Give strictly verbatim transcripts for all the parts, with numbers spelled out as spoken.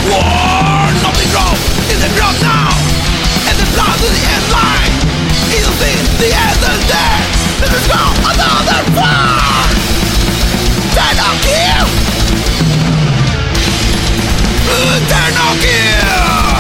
war, nothing grows in the ground now, and the blood to the end line. You'll see the end is there. This is now another war. Eternal kill. Eternal kill.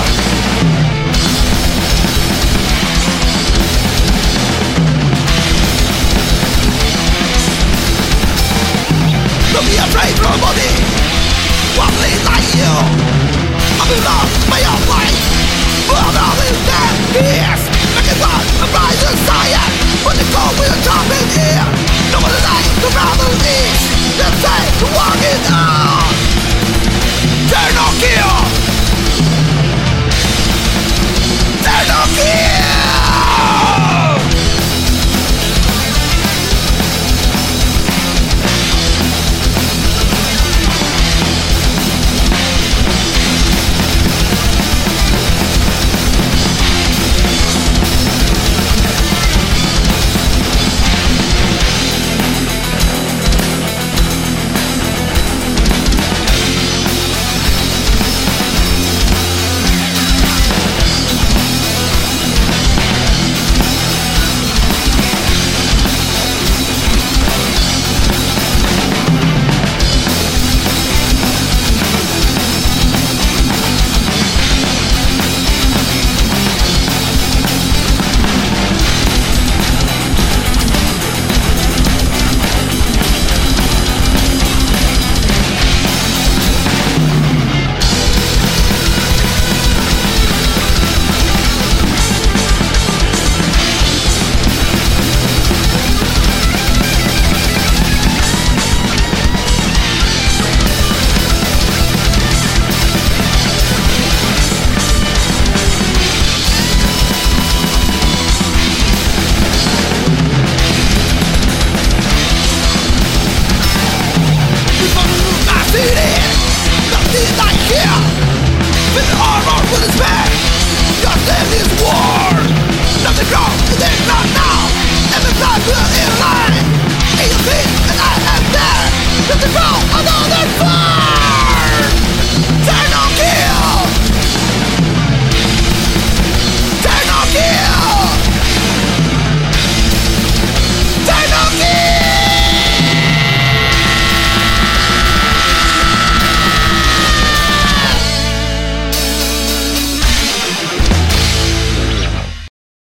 Don't be afraid, nobody. Only like you. I belong my own life. Well, all is dead. Yes, I can run a brighter science. When the cold will drop in here.